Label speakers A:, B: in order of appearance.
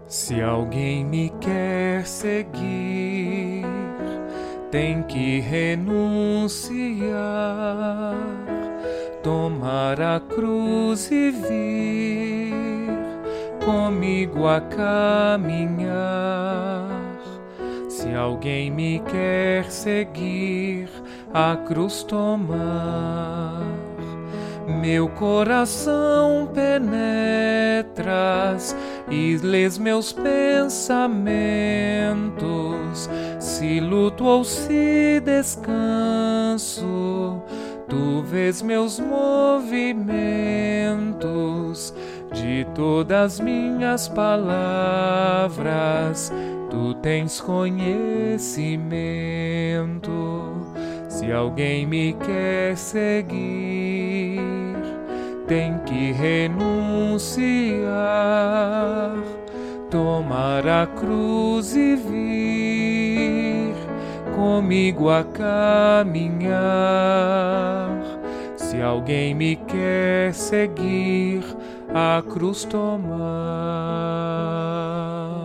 A: Se alguém me quer seguir, tem que renunciar, tomar a cruz e vir comigo a caminhar. Se alguém me quer seguir, a cruz tomar. Meu coração penetras e lês meus pensamentos. Se luto ou se descanso, tu vês meus movimentos. De todas minhas palavras, tu tens conhecimento. Se alguém me quer seguir, tem que renunciar, tomar a cruz e vir comigo a caminhar. Se alguém me quer seguir, a cruz tomar.